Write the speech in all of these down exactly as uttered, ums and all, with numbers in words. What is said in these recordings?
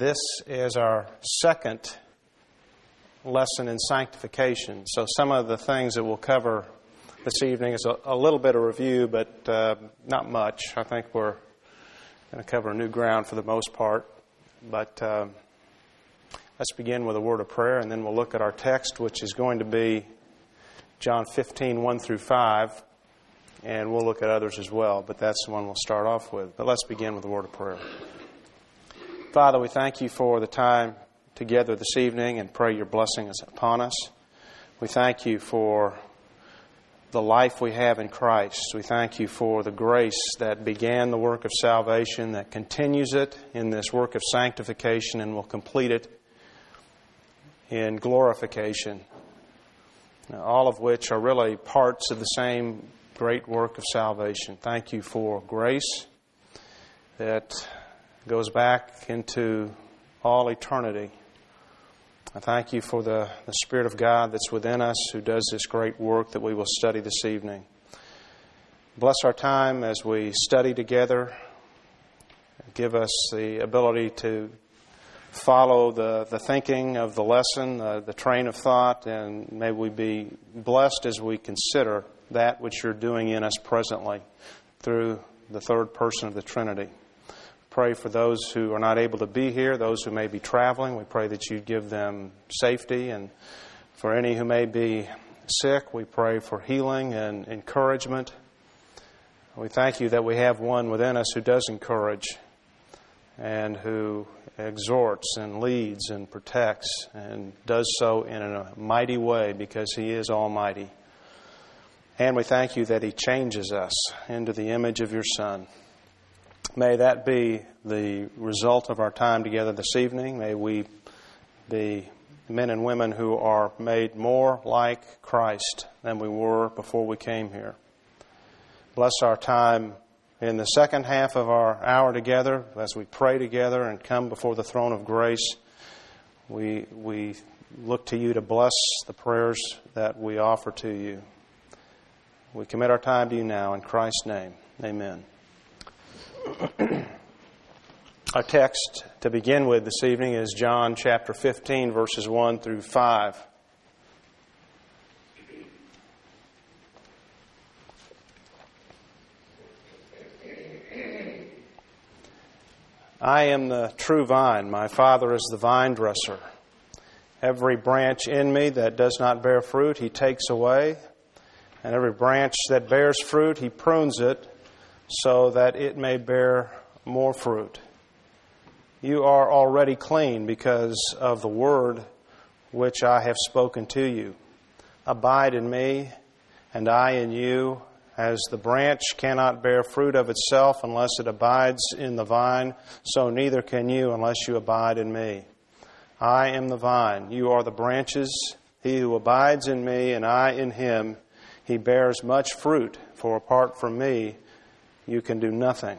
This is our second lesson in sanctification. So some of the things that we'll cover this evening is a, a little bit of review, but uh, not much. I think we're going to cover new ground for the most part. But uh, let's begin with a word of prayer, and then we'll look at our text, which is going to be John fifteen, one through five. And we'll look at others as well, but that's the one we'll start off with. But let's begin with a word of prayer. Father, we thank you for the time together this evening and pray your blessing is upon us. We thank you for the life we have in Christ. We thank you for the grace that began the work of salvation, that continues it in this work of sanctification and will complete it in glorification, all of which are really parts of the same great work of salvation. Thank you for grace that goes back into all eternity. I thank you for the, the Spirit of God that's within us who does this great work that we will study this evening. Bless our time as we study together. Give us the ability to follow the, the thinking of the lesson, uh, the train of thought, and may we be blessed as we consider that which you're doing in us presently through the third person of the Trinity. Pray for those who are not able to be here, those who may be traveling. We pray that you give them safety. And for any who may be sick, we pray for healing and encouragement. We thank you that we have one within us who does encourage and who exhorts and leads and protects and does so in a mighty way because he is almighty. And we thank you that he changes us into the image of your Son. May that be the result of our time together this evening. May we be men and women who are made more like Christ than we were before we came here. Bless our time in the second half of our hour together as we pray together and come before the throne of grace. We, we look to you to bless the prayers that we offer to you. We commit our time to you now in Christ's name. Amen. Our text to begin with this evening is John chapter fifteen, verses one through five. I am the true vine. My Father is the vine dresser. Every branch in me that does not bear fruit, he takes away. And every branch that bears fruit, he prunes it so that it may bear more fruit. You are already clean because of the word which I have spoken to you. Abide in me, and I in you. As the branch cannot bear fruit of itself unless it abides in the vine, so neither can you unless you abide in me. I am the vine, you are the branches. He who abides in me and I in him, he bears much fruit, for apart from me, you can do nothing.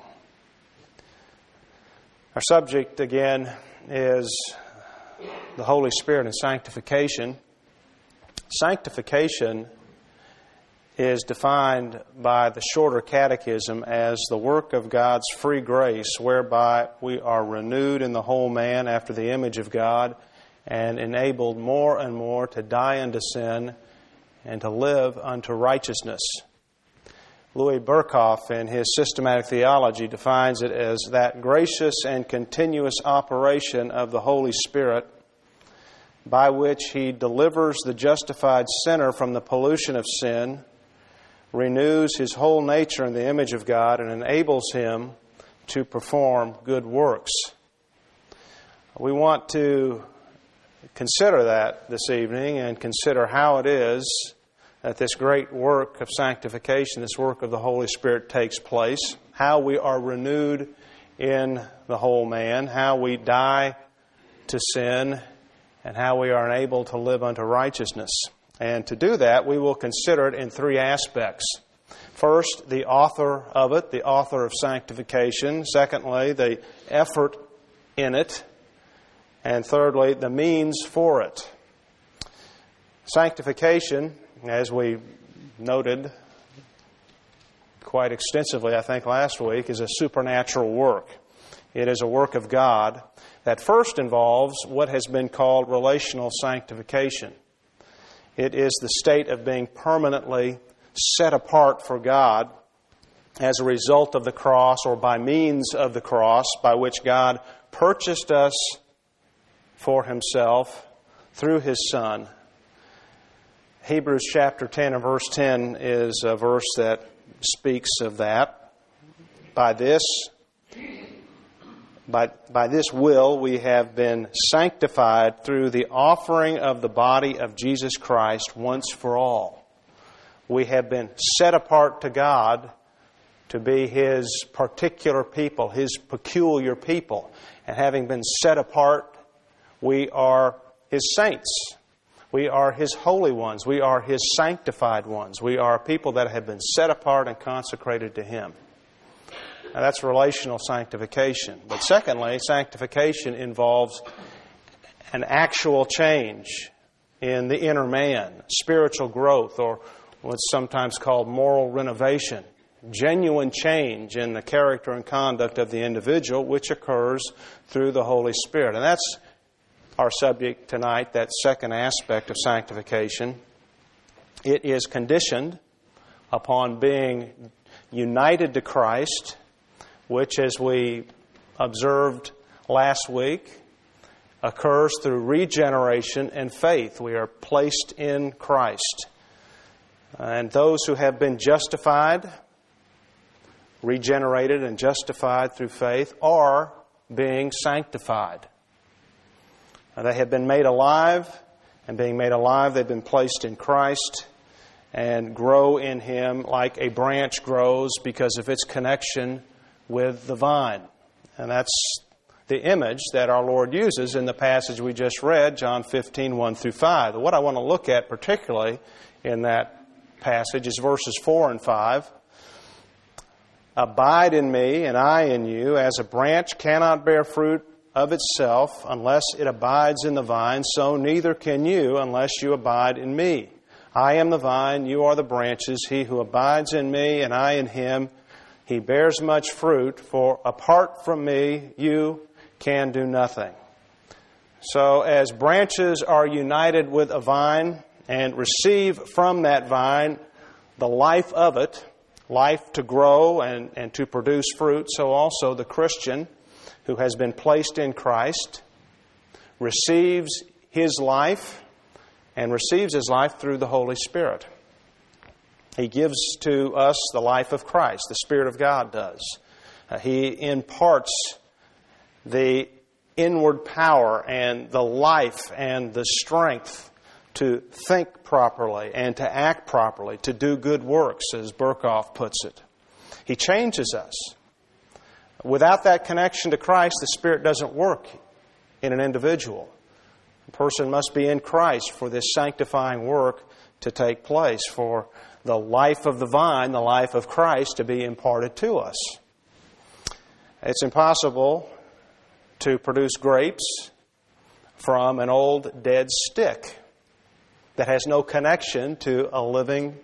Our subject, again, is the Holy Spirit and sanctification. Sanctification is defined by the Shorter Catechism as the work of God's free grace, whereby we are renewed in the whole man after the image of God and enabled more and more to die unto sin and to live unto righteousness. Louis Berkhoff, in his Systematic Theology, defines it as that gracious and continuous operation of the Holy Spirit by which he delivers the justified sinner from the pollution of sin, renews his whole nature in the image of God, and enables him to perform good works. We want to consider that this evening and consider how it is that this great work of sanctification, this work of the Holy Spirit takes place, how we are renewed in the whole man, how we die to sin, and how we are enabled to live unto righteousness. And to do that, we will consider it in three aspects. First, the author of it, the author of sanctification. Secondly, the effort in it. And thirdly, the means for it. Sanctification, as we noted quite extensively, I think, last week, is a supernatural work. It is a work of God that first involves what has been called relational sanctification. It is the state of being permanently set apart for God as a result of the cross or by means of the cross by which God purchased us for Himself through His Son. Hebrews chapter ten and verse ten is a verse that speaks of that. By this, by, by this will we have been sanctified through the offering of the body of Jesus Christ once for all. We have been set apart to God to be His particular people, His peculiar people. And having been set apart, we are His saints. We are His holy ones. We are His sanctified ones. We are people that have been set apart and consecrated to Him. Now, that's relational sanctification. But secondly, sanctification involves an actual change in the inner man, spiritual growth, or what's sometimes called moral renovation. Genuine change in the character and conduct of the individual, which occurs through the Holy Spirit. And that's our subject tonight, that second aspect of sanctification. It is conditioned upon being united to Christ, which, as we observed last week, occurs through regeneration and faith. We are placed in Christ. And those who have been justified, regenerated and justified through faith, are being sanctified. They have been made alive, and being made alive, they've been placed in Christ and grow in Him like a branch grows because of its connection with the vine. And that's the image that our Lord uses in the passage we just read, John fifteen, one through five. What I want to look at particularly in that passage is verses four and five. Abide in me, and I in you, as a branch cannot bear fruit of itself unless it abides in the vine, so neither can you unless you abide in me. I am the vine, you are the branches. He who abides in me and I in him, he bears much fruit, for apart from me you can do nothing. So as branches are united with a vine and receive from that vine the life of it, life to grow and, and to produce fruit, so also the Christian who has been placed in Christ receives his life and receives his life through the Holy Spirit. He gives to us the life of Christ, the Spirit of God does. Uh, he imparts the inward power and the life and the strength to think properly and to act properly, to do good works, as Berkhoff puts it. He changes us. Without that connection to Christ, the Spirit doesn't work in an individual. A person must be in Christ for this sanctifying work to take place, for the life of the vine, the life of Christ, to be imparted to us. It's impossible to produce grapes from an old dead stick that has no connection to a living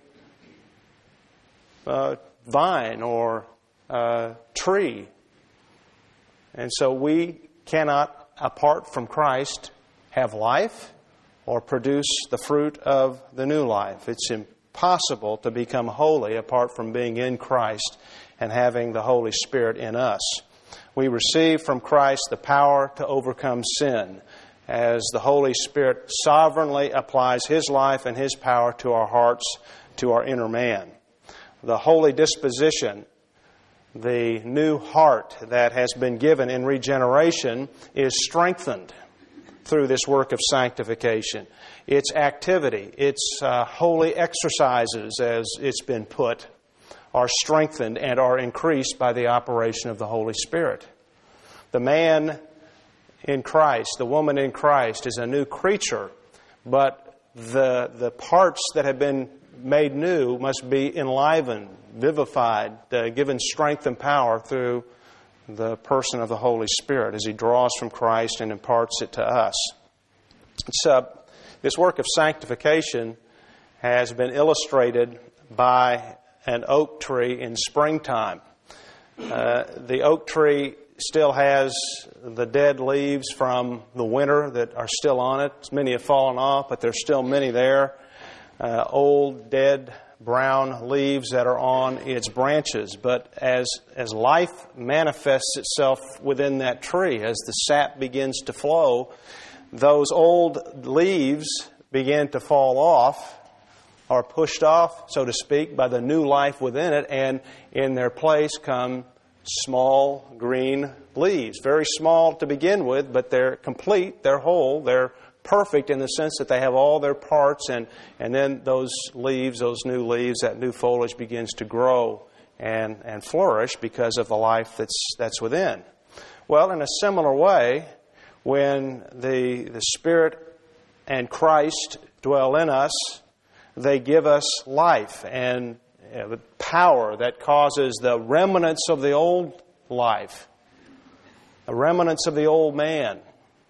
uh, vine or uh, tree. And so we cannot, apart from Christ, have life or produce the fruit of the new life. It's impossible to become holy apart from being in Christ and having the Holy Spirit in us. We receive from Christ the power to overcome sin as the Holy Spirit sovereignly applies His life and His power to our hearts, to our inner man. The holy disposition, the new heart that has been given in regeneration, is strengthened through this work of sanctification. Its activity, its uh, holy exercises, as it's been put, are strengthened and are increased by the operation of the Holy Spirit. The man in Christ, the woman in Christ, is a new creature, but the the parts that have been made new must be enlivened, vivified, uh, given strength and power through the person of the Holy Spirit as He draws from Christ and imparts it to us. So, this work of sanctification has been illustrated by an oak tree in springtime. Uh, the oak tree still has the dead leaves from the winter that are still on it. Many have fallen off, but there's still many there. Uh, old, dead, brown leaves that are on its branches. But as as life manifests itself within that tree, as the sap begins to flow, those old leaves begin to fall off, or pushed off, so to speak, by the new life within it, and in their place come small green leaves. Very small to begin with, but they're complete, they're whole, they're perfect in the sense that they have all their parts, and, and then those leaves, those new leaves, that new foliage begins to grow and, and flourish because of the life that's that's within. Well, in a similar way, when the the Spirit and Christ dwell in us, they give us life and you know, the power that causes the remnants of the old life, the remnants of the old man,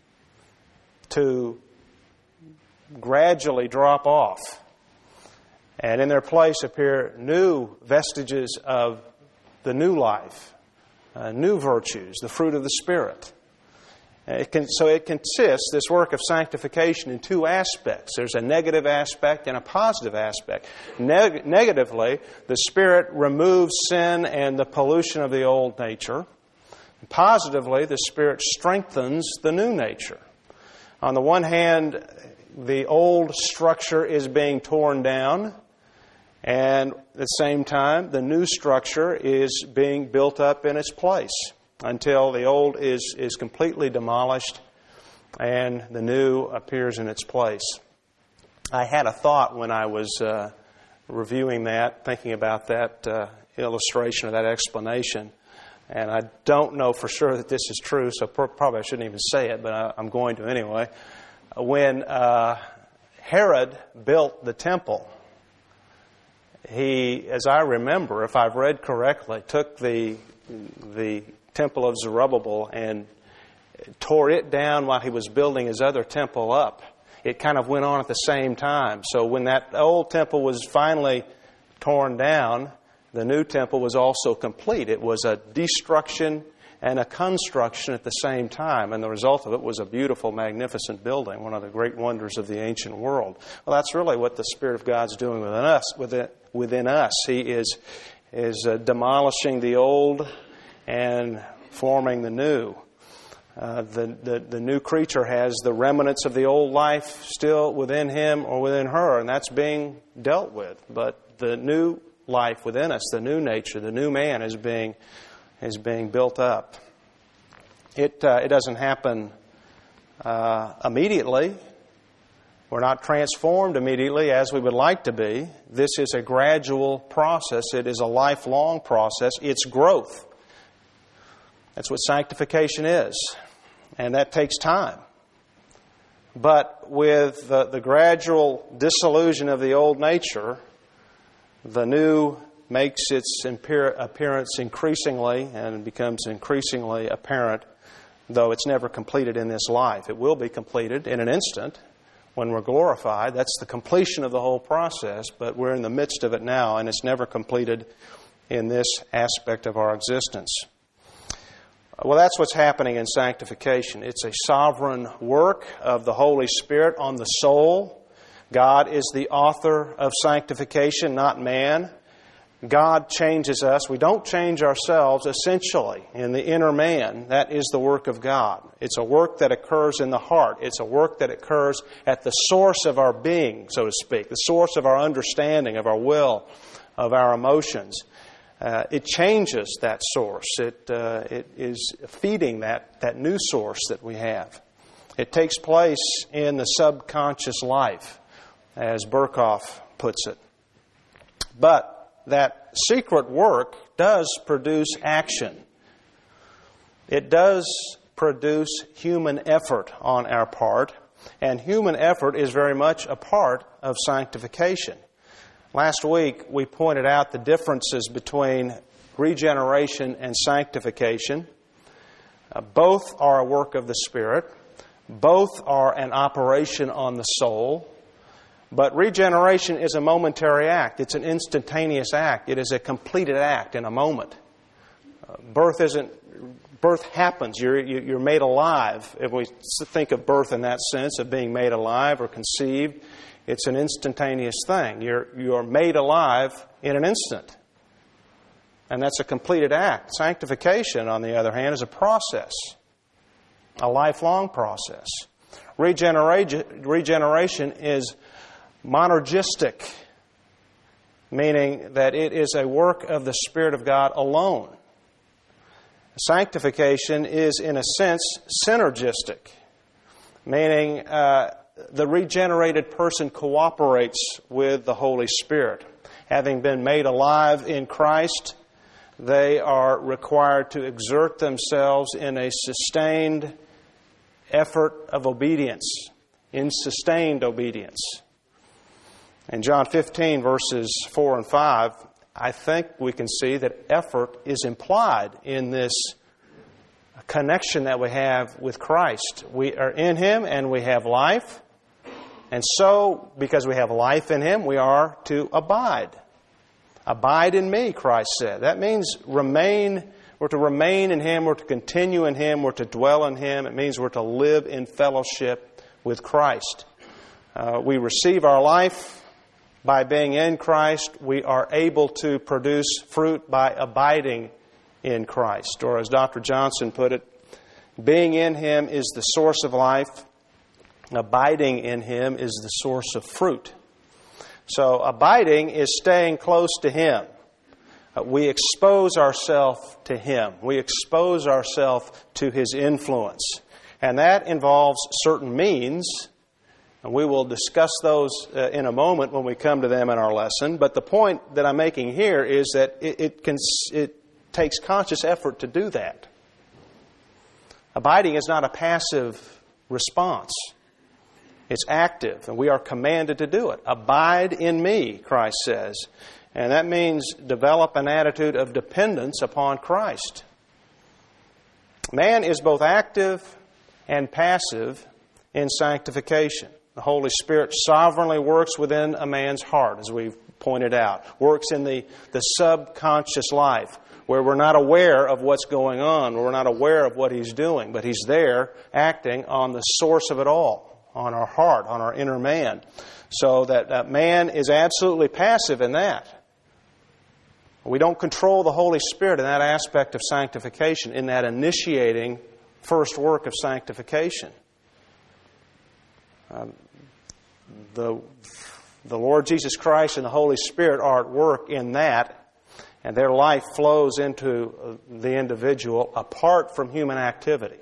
to gradually drop off. And in their place appear new vestiges of the new life, uh, new virtues, the fruit of the Spirit. It can, so it consists, this work of sanctification, in two aspects. There's a negative aspect and a positive aspect. Neg- negatively, the Spirit removes sin and the pollution of the old nature. And positively, the Spirit strengthens the new nature. On the one hand, the old structure is being torn down, and at the same time, the new structure is being built up in its place, until the old is, is completely demolished and the new appears in its place. I had a thought when I was uh, reviewing that, thinking about that uh, illustration or that explanation, and I don't know for sure that this is true, so probably I shouldn't even say it, but I, I'm going to anyway. When uh, Herod built the temple, he, as I remember, if I've read correctly, took the the temple of Zerubbabel and tore it down while he was building his other temple up. It kind of went on at the same time. So when that old temple was finally torn down, the new temple was also complete. It was a destruction and a construction at the same time, and the result of it was a beautiful, magnificent building, one of the great wonders of the ancient world. Well, that's really what the Spirit of God's doing within us. Within, within us, He is is uh, demolishing the old and forming the new. Uh, the, the, the new creature has the remnants of the old life still within him or within her, and that's being dealt with. But the new life within us, the new nature, the new man is being is being built up. It uh, it doesn't happen uh, immediately. We're not transformed immediately as we would like to be. This is a gradual process. It is a lifelong process. It's growth. That's what sanctification is. And that takes time. But with the, the gradual dissolution of the old nature, the new makes its appearance increasingly and becomes increasingly apparent, though it's never completed in this life. It will be completed in an instant when we're glorified. That's the completion of the whole process, but we're in the midst of it now, and it's never completed in this aspect of our existence. Well, that's what's happening in sanctification. It's a sovereign work of the Holy Spirit on the soul. God is the author of sanctification, not man. God changes us. We don't change ourselves essentially in the inner man. That is the work of God. It's a work that occurs in the heart. It's a work that occurs at the source of our being, so to speak, the source of our understanding, of our will, of our emotions. Uh, it changes that source. It uh, it is feeding that, that new source that we have. It takes place in the subconscious life, as Berkhoff puts it. But that secret work does produce action. It does produce human effort on our part, and human effort is very much a part of sanctification. Last week, we pointed out the differences between regeneration and sanctification. Uh, both are a work of the Spirit. Both are an operation on the soul. But regeneration is a momentary act. It's an instantaneous act. It is a completed act in a moment. Uh, birth isn't birth happens. You're, you're made alive. If we think of birth in that sense of being made alive or conceived, it's an instantaneous thing. You're, you're made alive in an instant. And that's a completed act. Sanctification, on the other hand, is a process, a lifelong process. Regeneration, regeneration is monergistic, meaning that it is a work of the Spirit of God alone. Sanctification is, in a sense, synergistic, meaning uh, the regenerated person cooperates with the Holy Spirit. Having been made alive in Christ, they are required to exert themselves in a sustained effort of obedience, in sustained obedience. In John fifteen, verses four and five, I think we can see that effort is implied in this connection that we have with Christ. We are in Him and we have life. And so, because we have life in Him, we are to abide. Abide in me, Christ said. That means remain. We're to remain in Him. We're to continue in Him. We're to dwell in Him. It means we're to live in fellowship with Christ. Uh, we receive our life by being in Christ. We are able to produce fruit by abiding in Christ. Or as Doctor Johnson put it, being in Him is the source of life. Abiding in Him is the source of fruit. So abiding is staying close to Him. Uh, we expose ourselves to Him. We expose ourselves to His influence. And that involves certain means. And we will discuss those uh, in a moment when we come to them in our lesson. But the point that I'm making here is that it, it, can, it takes conscious effort to do that. Abiding is not a passive response. It's active, and we are commanded to do it. Abide in me, Christ says. And that means develop an attitude of dependence upon Christ. Man is both active and passive in sanctification. The Holy Spirit sovereignly works within a man's heart, as we've pointed out. Works in the, the subconscious life, where we're not aware of what's going on, where we're not aware of what He's doing, but He's there acting on the source of it all. On our heart, on our inner man. So that, that man is absolutely passive in that. We don't control the Holy Spirit in that aspect of sanctification, in that initiating first work of sanctification. Um, the, the Lord Jesus Christ and the Holy Spirit are at work in that, and their life flows into the individual apart from human activity.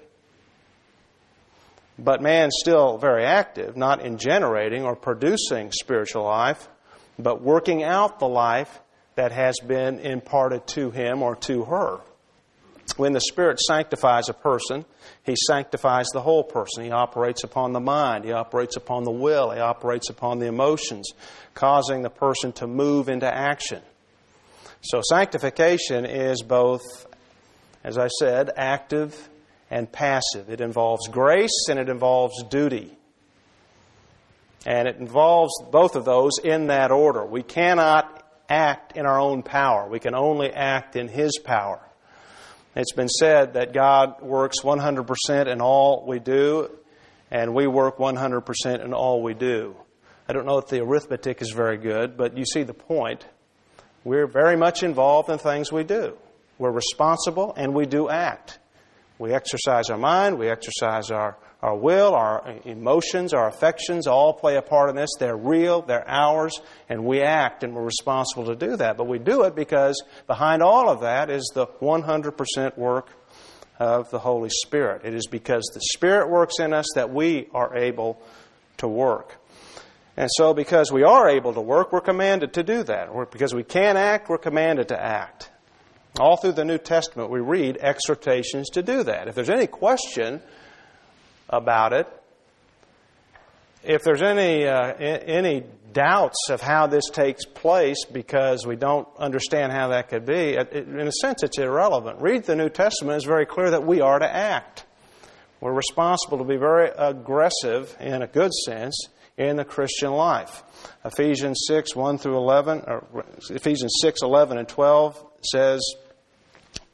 But man's still very active, not in generating or producing spiritual life, but working out the life that has been imparted to him or to her. When the Spirit sanctifies a person, He sanctifies the whole person. He operates upon the mind. He operates upon the will. He operates upon the emotions, causing the person to move into action. So sanctification is both, as I said, active and passive. It involves grace and it involves duty. And it involves both of those in that order. We cannot act in our own power. We can only act in His power. It's been said that God works one hundred percent in all we do, and we work one hundred percent in all we do. I don't know if the arithmetic is very good, but you see the point. We're very much involved in things we do. We're responsible and we do act. We exercise our mind, we exercise our, our will, our emotions, our affections, all play a part in this. They're real, they're ours, and we act, and we're responsible to do that. But we do it because behind all of that is the one hundred percent work of the Holy Spirit. It is because the Spirit works in us that we are able to work. And so because we are able to work, we're commanded to do that. Because we can act, we're commanded to act. All through the New Testament, we read exhortations to do that. If there's any question about it, if there's any uh, any doubts of how this takes place because we don't understand how that could be, it, in a sense it's irrelevant. Read the New Testament. It's very clear that we are to act. We're responsible to be very aggressive, in a good sense, in the Christian life. Ephesians six, one through eleven, or Ephesians six, eleven and twelve says,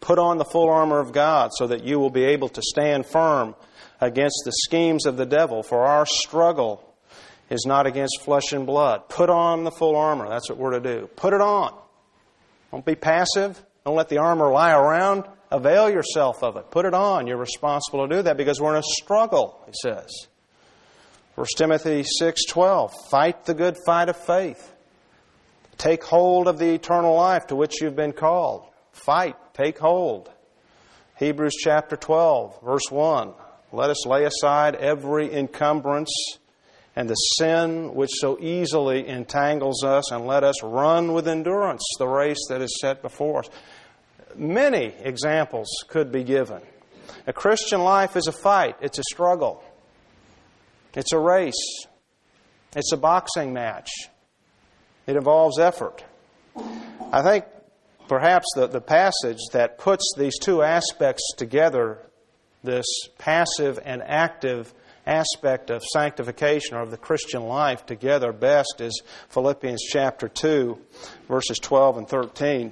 Put on the full armor of God so that you will be able to stand firm against the schemes of the devil. For our struggle is not against flesh and blood. Put on the full armor. That's what we're to do. Put it on. Don't be passive. Don't let the armor lie around. Avail yourself of it. Put it on. You're responsible to do that because we're in a struggle, he says. First Timothy six twelve, fight the good fight of faith. Take hold of the eternal life to which you've been called. Fight. Take hold. Hebrews chapter twelve, verse one. Let us lay aside every encumbrance and the sin which so easily entangles us, and let us run with endurance the race that is set before us. Many examples could be given. A Christian life is a fight. It's a struggle. It's a race. It's a boxing match. It involves effort. I think perhaps the, the passage that puts these two aspects together, this passive and active aspect of sanctification or of the Christian life together best, is Philippians chapter two, verses twelve and thirteen.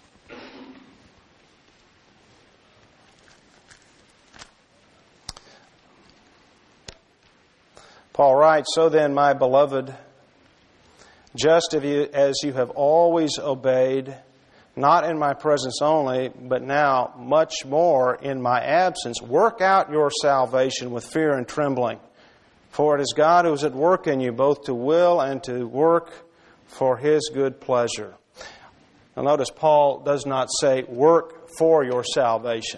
Paul writes, so then, my beloved, just as you have always obeyed, not in my presence only, but now much more in my absence, work out your salvation with fear and trembling. For it is God who is at work in you, both to will and to work for His good pleasure. Now notice Paul does not say, work for your salvation.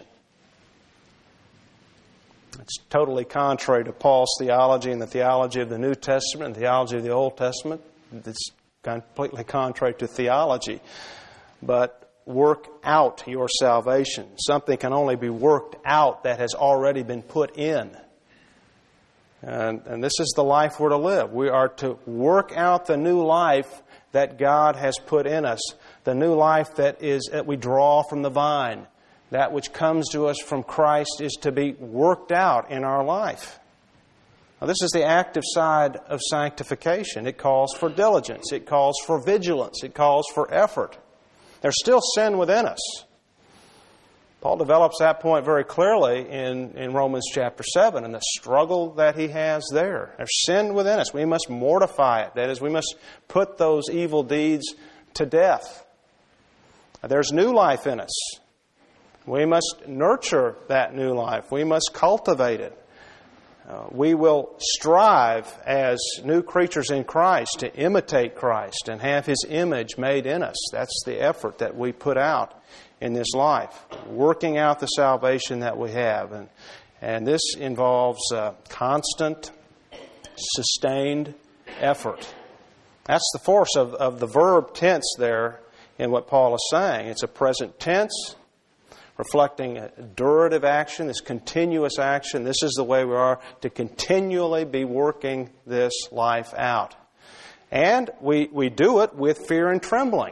It's totally contrary to Paul's theology and the theology of the New Testament and the theology of the Old Testament. It's completely contrary to theology. But work out your salvation. Something can only be worked out that has already been put in. And, and this is the life we're to live. We are to work out the new life that God has put in us. The new life that is that we draw from the vine. That which comes to us from Christ is to be worked out in our life. Now, this is the active side of sanctification. It calls for diligence. It calls for vigilance. It calls for effort. There's still sin within us. Paul develops that point very clearly in, in Romans chapter seven and the struggle that he has there. There's sin within us. We must mortify it. That is, we must put those evil deeds to death. There's new life in us. We must nurture that new life. We must cultivate it. Uh, we will strive as new creatures in Christ to imitate Christ and have His image made in us. That's the effort that we put out in this life, working out the salvation that we have. And, and this involves uh, constant, sustained effort. That's the force of, of the verb tense there in what Paul is saying. It's a present tense, reflecting a durative action, this continuous action. This is the way we are to continually be working this life out. And we, we do it with fear and trembling.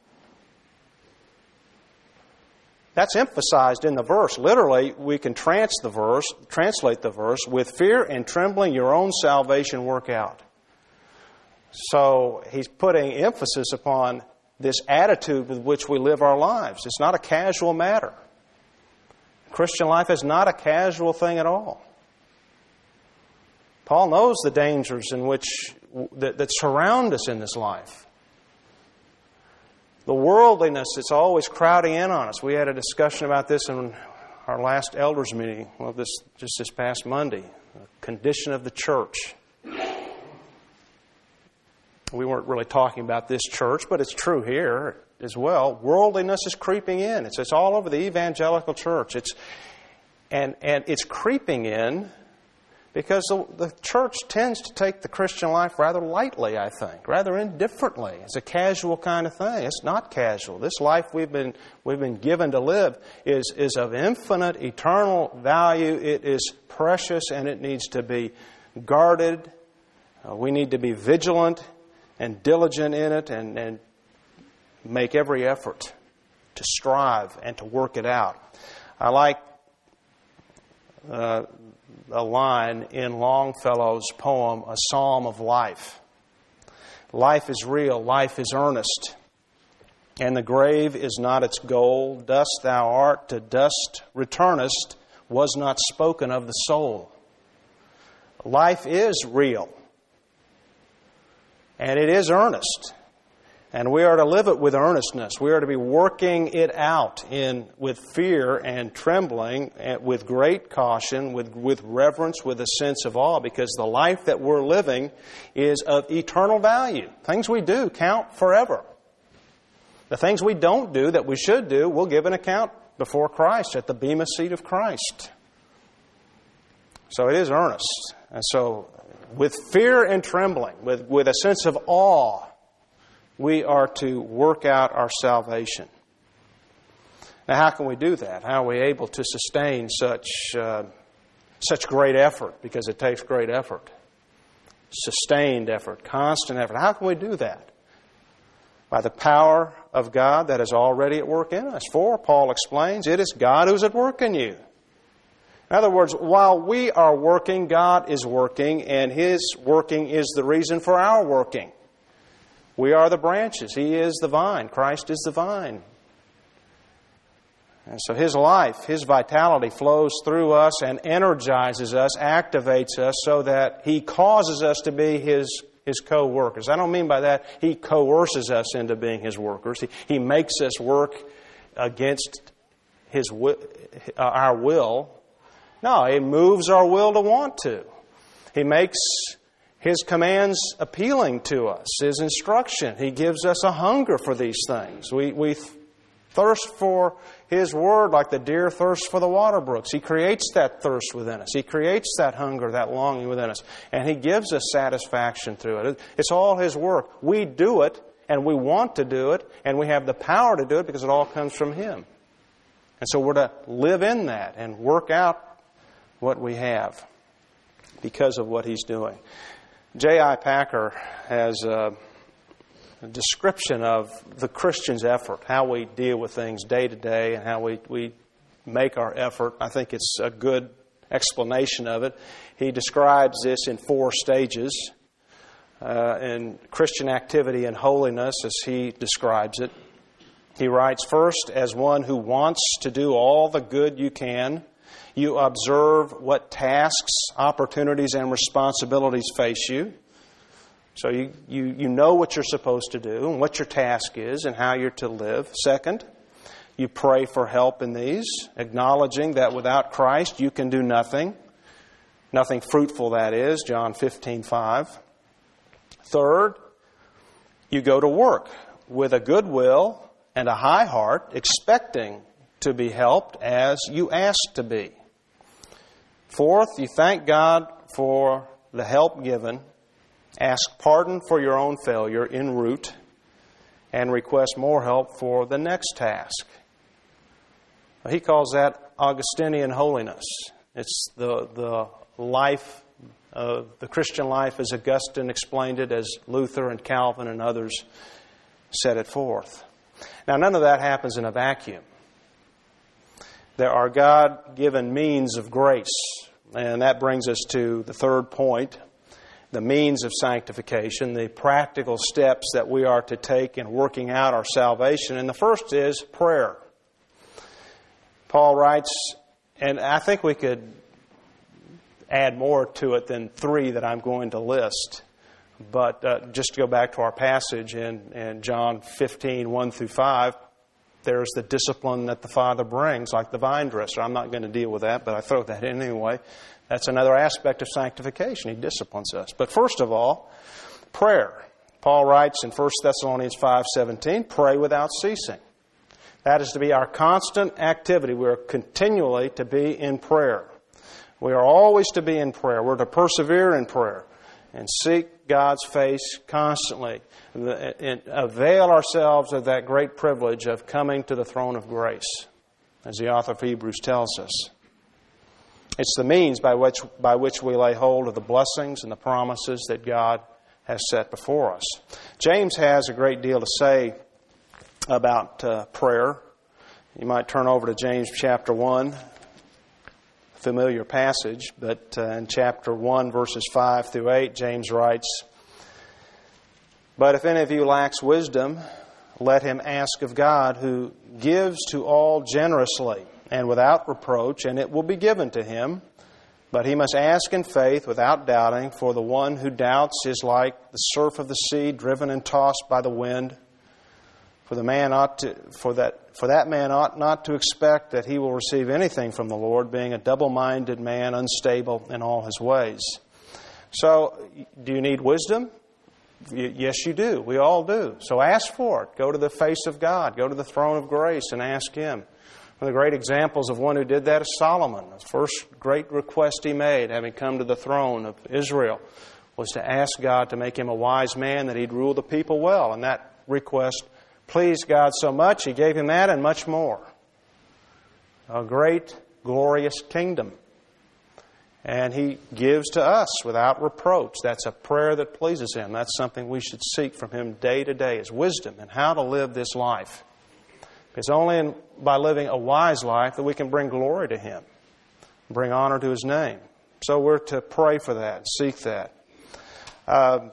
That's emphasized in the verse. Literally, we can trans the verse, translate the verse, with fear and trembling your own salvation work out. So he's putting emphasis upon this attitude with which we live our lives. It's not a casual matter. Christian life is not a casual thing at all. Paul knows the dangers in which that, that surround us in this life. The worldliness that's always crowding in on us. We had a discussion about this in our last elders meeting, well, this just this past Monday. The condition of the church. We weren't really talking about this church, but it's true here as well. Worldliness is creeping in. It's, it's all over the evangelical church. It's and and it's creeping in because the, the church tends to take the Christian life rather lightly, I think, rather indifferently. It's a casual kind of thing. It's not casual. This life we've been we've been given to live is is of infinite, eternal value. It is precious, and it needs to be guarded. Uh, we need to be vigilant and diligent in it, and, and make every effort to strive and to work it out. I like uh, a line in Longfellow's poem, A Psalm of Life. Life is real. Life is earnest. and the grave is not its goal. Dust thou art, to dust returnest, was not spoken of the soul. Life is real, and it is earnest. And we are to live it with earnestness. We are to be working it out in with fear and trembling, and with great caution, with, with reverence, with a sense of awe, because the life that we're living is of eternal value. Things we do count forever. The things we don't do that we should do, we'll give an account before Christ at the bema seat of Christ. So it is earnest. And so with fear and trembling, with, with a sense of awe, we are to work out our salvation. Now, how can we do that? How are we able to sustain such uh, such great effort? Because it takes great effort. Sustained effort, constant effort. How can we do that? By the power of God that is already at work in us. For, Paul explains, it is God who's at work in you. In other words, while we are working, God is working, and His working is the reason for our working. We are the branches. He is the vine. Christ is the vine. And so His life, His vitality flows through us and energizes us, activates us so that He causes us to be His, His co-workers. I don't mean by that He coerces us into being His workers. He, he makes us work against His our will. No, He moves our will to want to. He makes His commands appealing to us, His instruction. He gives us a hunger for these things. We, we thirst for His Word like the deer thirsts for the water brooks. He creates that thirst within us. He creates that hunger, that longing within us. And He gives us satisfaction through it. It's all His work. We do it, and we want to do it, and we have the power to do it because it all comes from Him. And so we're to live in that and work out what we have because of what He's doing. J I Packer has a, a description of the Christian's effort, how we deal with things day to day and how we, we make our effort. I think it's a good explanation of it. He describes this in four stages uh, in Christian activity and holiness as he describes it. He writes, first, as one who wants to do all the good you can, you observe what tasks, opportunities, and responsibilities face you. So you, you, you know what you're supposed to do and what your task is and how you're to live. Second, you pray for help in these, acknowledging that without Christ you can do nothing. Nothing fruitful, that is, John fifteen five. Third, you go to work with a good will and a high heart, expecting to be helped as you ask to be. Fourth, you thank God for the help given, ask pardon for your own failure en route, and request more help for the next task. He calls that Augustinian holiness. It's the, the life, uh, the Christian life as Augustine explained it, as Luther and Calvin and others set it forth. Now, none of that happens in a vacuum. There are God-given means of grace. And that brings us to the third point, the means of sanctification, the practical steps that we are to take in working out our salvation. And the first is prayer. Paul writes, and I think we could add more to it than three that I'm going to list. But uh, just to go back to our passage in, in John fifteen, one through five, there's the discipline that the Father brings, like the vine dresser. I'm not going to deal with that, but I throw that in anyway. That's another aspect of sanctification. He disciplines us. But first of all, prayer. Paul writes in First Thessalonians five seventeen, pray without ceasing. That is to be our constant activity. We are continually to be in prayer. We are always to be in prayer. We're to persevere in prayer and seek God's face constantly and avail ourselves of that great privilege of coming to the throne of grace, as the author of Hebrews tells us. It's the means by which by which we lay hold of the blessings and the promises that God has set before us. James has a great deal to say about uh, prayer. You might turn over to James chapter one, familiar passage, but uh, in chapter one, verses five through eight, James writes, "But if any of you lacks wisdom, let him ask of God, who gives to all generously and without reproach, and it will be given to him. But he must ask in faith without doubting, for the one who doubts is like the surf of the sea, driven and tossed by the wind. For the man ought to, for that, for that man ought not to expect that he will receive anything from the Lord, being a double-minded man, unstable in all his ways. So, do you need wisdom? Yes, you do. We all do. So ask for it. Go to the face of God. Go to the throne of grace and ask Him. One of the great examples of one who did that is Solomon. The first great request he made, having come to the throne of Israel, was to ask God to make him a wise man, that he'd rule the people well. And that request pleased God so much, He gave him that and much more. A great, glorious kingdom. And He gives to us without reproach. That's a prayer that pleases Him. That's something we should seek from Him day to day, is wisdom and how to live this life. It's only in, by living a wise life that we can bring glory to Him, bring honor to His name. So we're to pray for that, seek that. Uh,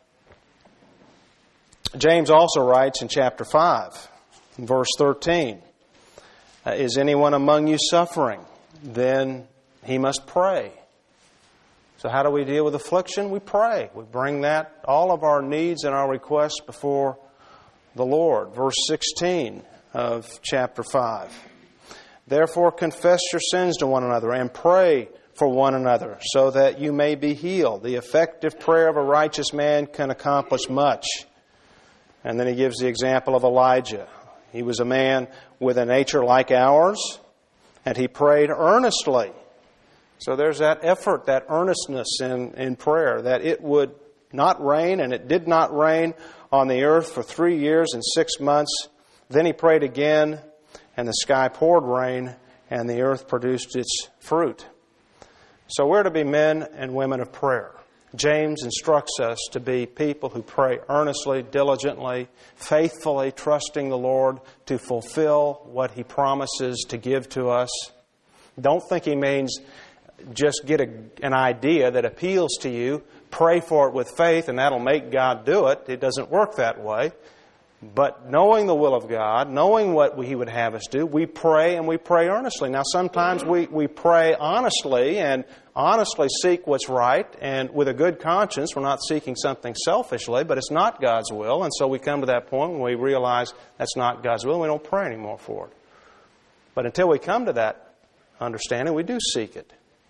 James also writes in chapter five, verse thirteen, uh, is anyone among you suffering? Then he must pray. So how do we deal with affliction? We pray. We bring that, all of our needs and our requests before the Lord. Verse sixteen of chapter five. Therefore confess your sins to one another and pray for one another so that you may be healed. The effective prayer of a righteous man can accomplish much. And then he gives the example of Elijah. He was a man with a nature like ours, and he prayed earnestly. So there's that effort, that earnestness in, in prayer, that it would not rain, and it did not rain on the earth for three years and six months. Then he prayed again, and the sky poured rain, and the earth produced its fruit. So we're to be men and women of prayer. James instructs us to be people who pray earnestly, diligently, faithfully, trusting the Lord to fulfill what He promises to give to us. Don't think he means just get a, an idea that appeals to you, pray for it with faith, and that'll make God do it. It doesn't work that way. But knowing the will of God, knowing what He would have us do, we pray and we pray earnestly. Now sometimes we, we pray honestly and honestly seek what's right, and with a good conscience. We're not seeking something selfishly, but it's not God's will. And so we come to that point when we realize that's not God's will, and we don't pray anymore for it. But until we come to that understanding, we do seek it.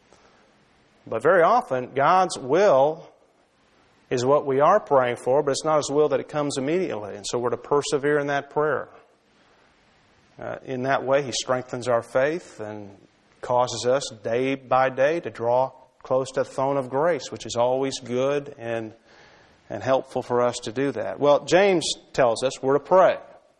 But very often, God's will is what we are praying for, but it's not His will that it comes immediately. And so we're to persevere in that prayer. Uh, in that way, He strengthens our faith and causes us day by day to draw close to the throne of grace, which is always good and, and helpful for us to do that. Well, James tells us we're to pray.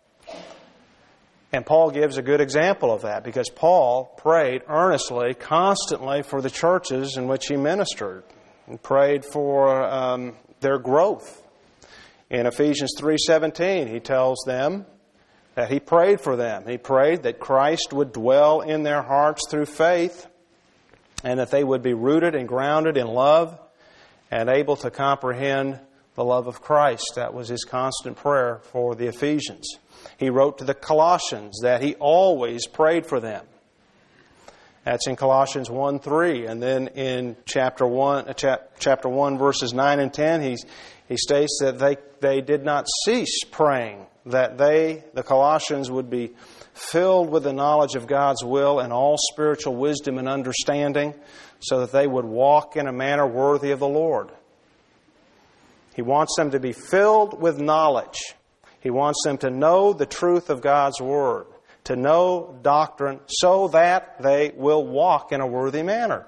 And Paul gives a good example of that, because Paul prayed earnestly, constantly for the churches in which he ministered. He prayed for um, their growth. In Ephesians three seventeen, he tells them that he prayed for them. He prayed that Christ would dwell in their hearts through faith, and that they would be rooted and grounded in love and able to comprehend the love of Christ. That was his constant prayer for the Ephesians. He wrote to the Colossians that he always prayed for them. That's in Colossians one three. And then in chapter one, chapter one, verses nine and ten, he, he states that they, they did not cease praying, that they, the Colossians, would be filled with the knowledge of God's will and all spiritual wisdom and understanding, so that they would walk in a manner worthy of the Lord. He wants them to be filled with knowledge. He wants them to know the truth of God's Word, to know doctrine, so that they will walk in a worthy manner.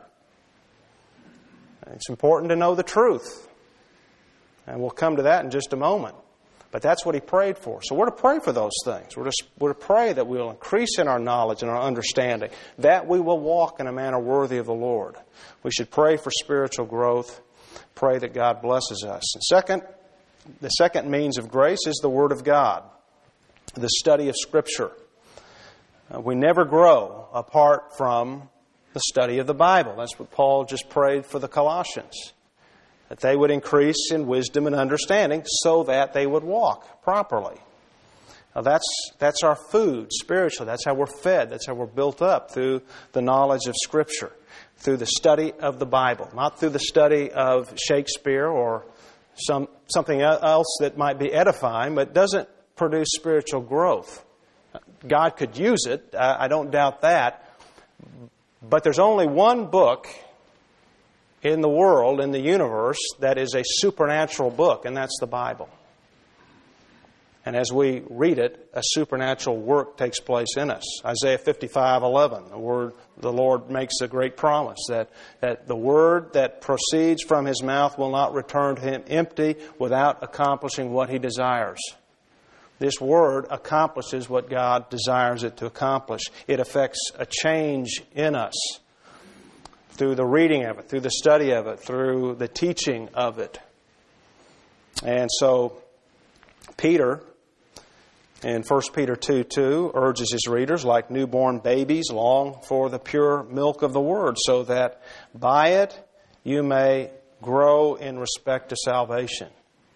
It's important to know the truth. And we'll come to that in just a moment. But that's what he prayed for. So we're to pray for those things. We're to, we're to pray that we'll increase in our knowledge and our understanding, that we will walk in a manner worthy of the Lord. We should pray for spiritual growth, pray that God blesses us. And second, the second means of grace is the Word of God, the study of Scripture. Uh, we never grow apart from the study of the Bible. That's what Paul just prayed for the Colossians, that they would increase in wisdom and understanding so that they would walk properly. Uh, that's, that's our food spiritually. That's how we're fed. That's how we're built up, through the knowledge of Scripture, through the study of the Bible, not through the study of Shakespeare or some something else that might be edifying, but doesn't produce spiritual growth. God could use it. I, I don't doubt that. But there's only one book in the world, in the universe, that is a supernatural book, and that's the Bible. And as we read it, a supernatural work takes place in us. Isaiah fifty-five eleven, the word, the Lord makes a great promise that, that the word that proceeds from His mouth will not return to Him empty without accomplishing what He desires. This word accomplishes what God desires it to accomplish. It affects a change in us through the reading of it, through the study of it, through the teaching of it. And so Peter, in First Peter two two, urges his readers, like newborn babies, long for the pure milk of the Word, so that by it you may grow in respect to salvation.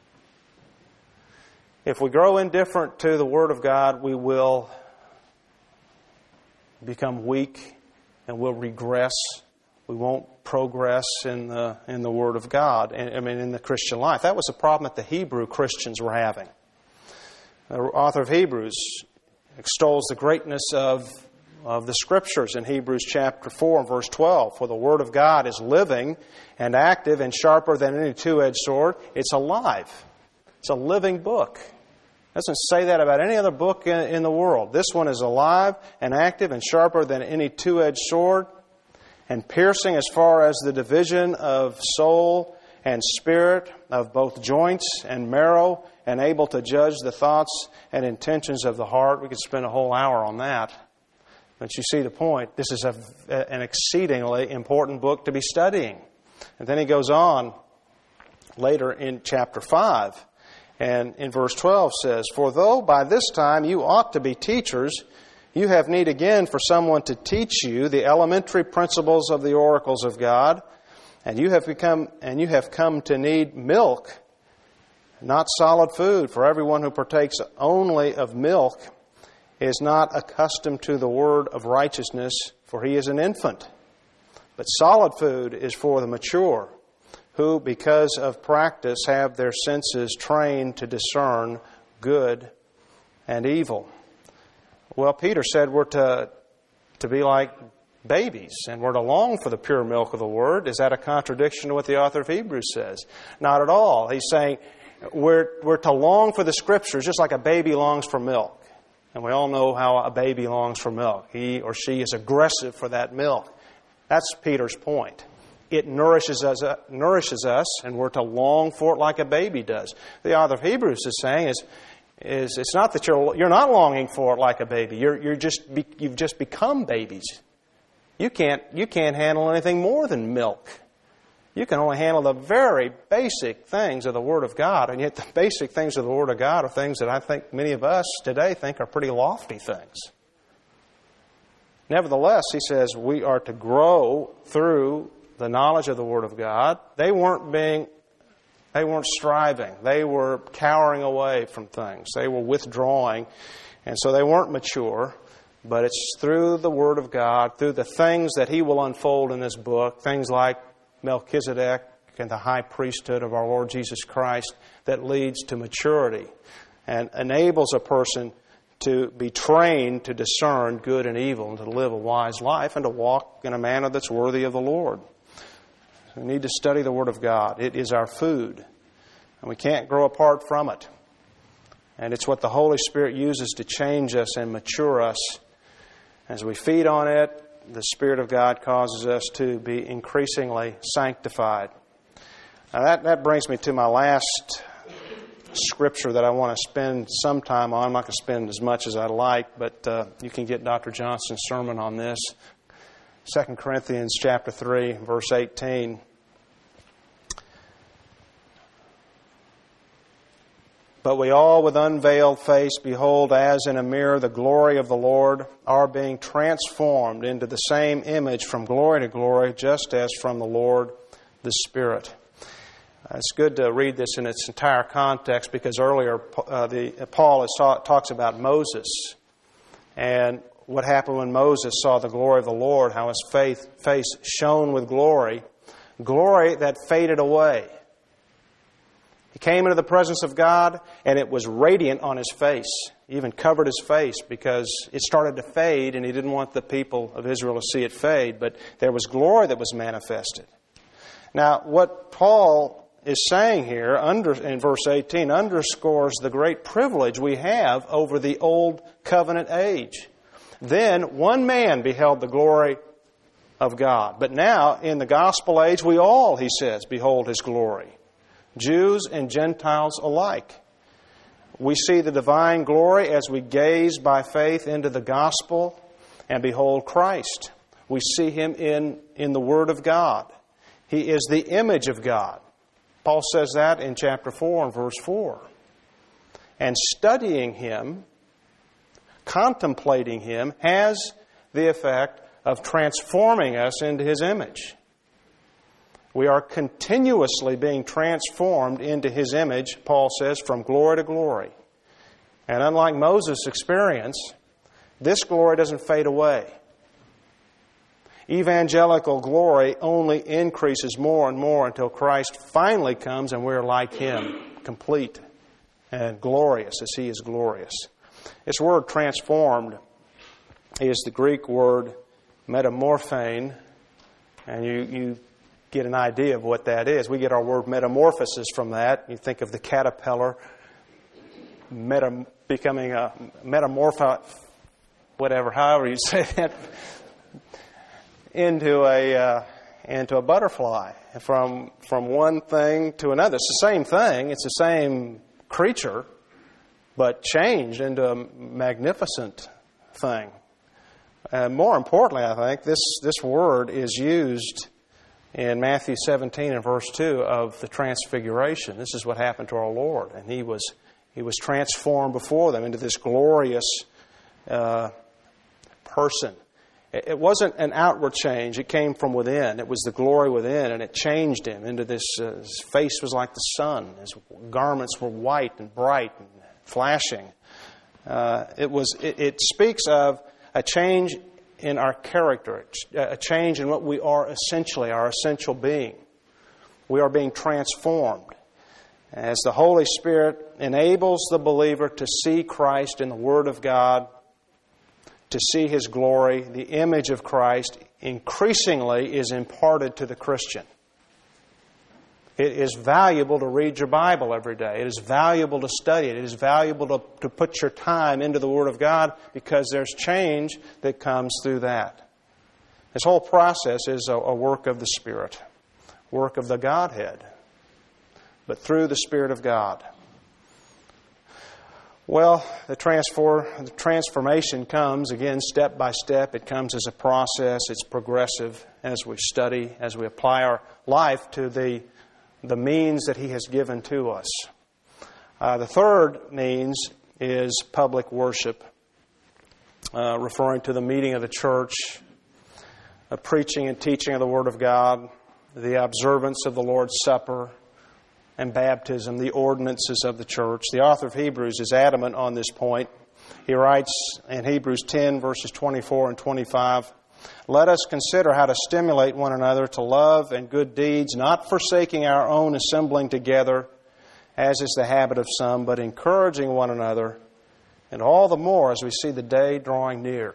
If we grow indifferent to the Word of God, we will become weak and we'll regress. We won't progress in the in the Word of God, I mean, in the Christian life. That was a problem that the Hebrew Christians were having. The author of Hebrews extols the greatness of, of the Scriptures in Hebrews chapter four and verse twelve. For the Word of God is living and active and sharper than any two-edged sword. It's alive. It's a living book. It doesn't say that about any other book in, in the world. This one is alive and active and sharper than any two-edged sword, and piercing as far as the division of soul and spirit, of both joints and marrow, and able to judge the thoughts and intentions of the heart. We could spend a whole hour on that. But you see the point. This is a, an exceedingly important book to be studying. And then he goes on later in chapter five, and in verse twelve says, For though by this time you ought to be teachers, you have need again for someone to teach you the elementary principles of the oracles of God, and you have become and you have come to need milk, not solid food. For everyone who partakes only of milk is not accustomed to the word of righteousness, for he is an infant. But solid food is for the mature, who, because of practice, have their senses trained to discern good and evil. Well, Peter said we're to, to be like babies, and we're to long for the pure milk of the Word. Is that a contradiction to what the author of Hebrews says? Not at all. He's saying we're, we're to long for the Scriptures just like a baby longs for milk. And we all know how a baby longs for milk. He or she is aggressive for that milk. That's Peter's point. It nourishes us, uh, nourishes us, and we're to long for it like a baby does. The author of Hebrews is saying is, is it's not that you're you're not longing for it like a baby. You're you're just be, you've just become babies. You can't you can't handle anything more than milk. You can only handle the very basic things of the Word of God, and yet the basic things of the Word of God are things that I think many of us today think are pretty lofty things. Nevertheless, he says we are to grow through the knowledge of the Word of God. They weren't being, they weren't striving. They were cowering away from things. They were withdrawing, and so they weren't mature. But it's through the Word of God, through the things that He will unfold in this book, things like Melchizedek and the high priesthood of our Lord Jesus Christ, that leads to maturity and enables a person to be trained to discern good and evil and to live a wise life and to walk in a manner that's worthy of the Lord. We need to study the Word of God. It is our food, and we can't grow apart from it. And it's what the Holy Spirit uses to change us and mature us. As we feed on it, the Spirit of God causes us to be increasingly sanctified. Now that, that brings me to my last scripture that I want to spend some time on. I'm not going to spend as much as I'd like, but uh, you can get Doctor Johnson's sermon on this. Second Corinthians chapter three, verse eighteen. But we all with unveiled face behold as in a mirror the glory of the Lord, are being transformed into the same image from glory to glory, just as from the Lord the Spirit. Uh, it's good to read this in its entire context because earlier uh, the, Paul is, talks about Moses and what happened when Moses saw the glory of the Lord, how his faith, face shone with glory, glory that faded away. He came into the presence of God and it was radiant on his face. He even covered his face because it started to fade and he didn't want the people of Israel to see it fade, but there was glory that was manifested. Now, what Paul is saying here under, in verse eighteen underscores the great privilege we have over the old covenant age. Then one man beheld the glory of God. But now, in the gospel age, we all, he says, behold his glory. Jews and Gentiles alike. We see the divine glory as we gaze by faith into the gospel and behold Christ. We see him in, in the Word of God. He is the image of God. Paul says that in chapter four and verse four. And studying him, contemplating him, has the effect of transforming us into his image. We are continuously being transformed into his image, Paul says, from glory to glory. And unlike Moses' experience, this glory doesn't fade away. Evangelical glory only increases more and more until Christ finally comes and we're like him, complete and glorious as he is glorious. This word transformed is the Greek word metamorphane, and you, you get an idea of what that is. We get our word metamorphosis from that. You think of the caterpillar meta, becoming a metamorpho, whatever, however you say that, into a uh, into a butterfly, from from one thing to another. It's the same thing. It's the same creature, but changed into a magnificent thing. And more importantly, I think this this word is used in Matthew seventeen and verse two of the Transfiguration. This is what happened to our Lord, and he was he was transformed before them into this glorious uh, person. It wasn't an outward change. It came from within. It was the glory within, and it changed him into this. Uh, his face was like the sun. His garments were white and bright and flashing. Uh, it was. It, it speaks of a change in our character, a change in what we are essentially, our essential being. We are being transformed as the Holy Spirit enables the believer to see Christ in the Word of God, to see his glory. The image of Christ increasingly is imparted to the Christian. It is valuable to read your Bible every day. It is valuable to study it. It is valuable to, to put your time into the Word of God because there's change that comes through that. This whole process is a, a work of the Spirit, work of the Godhead, but through the Spirit of God. Well, the, transfer, the transformation comes, again, step by step. It comes as a process. It's progressive as we study, as we apply our life to the, the means that He has given to us. Uh, the third means is public worship, uh, referring to the meeting of the church, the preaching and teaching of the Word of God, the observance of the Lord's Supper, and baptism, the ordinances of the church. The author of Hebrews is adamant on this point. He writes in Hebrews ten, verses twenty-four and twenty-five, "Let us consider how to stimulate one another to love and good deeds, not forsaking our own assembling together, as is the habit of some, but encouraging one another, and all the more as we see the day drawing near."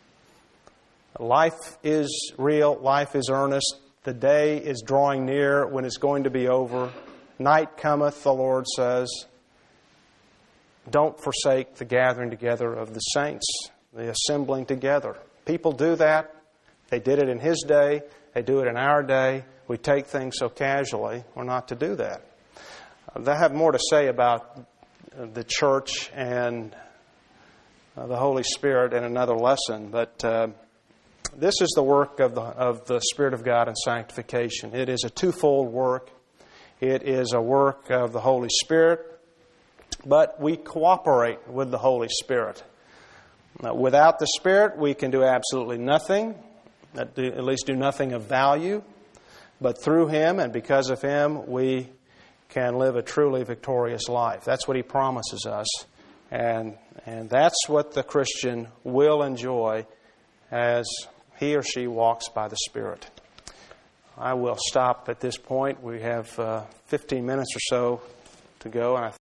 Life is real. Life is earnest. The day is drawing near when it's going to be over. Night cometh, the Lord says. Don't forsake the gathering together of the saints, the assembling together. People do that. They did it in His day. They do it in our day. We take things so casually. We're not to do that. I have more to say about the church and the Holy Spirit in another lesson, but uh, this is the work of the, of the Spirit of God in sanctification. It is a twofold work. It is a work of the Holy Spirit, but we cooperate with the Holy Spirit. Now, without the Spirit, we can do absolutely nothing, at least do nothing of value. But through Him and because of Him, we can live a truly victorious life. That's what He promises us. And, and that's what the Christian will enjoy as he or she walks by the Spirit. I will stop at this point. We have uh, fifteen minutes or so to go, and I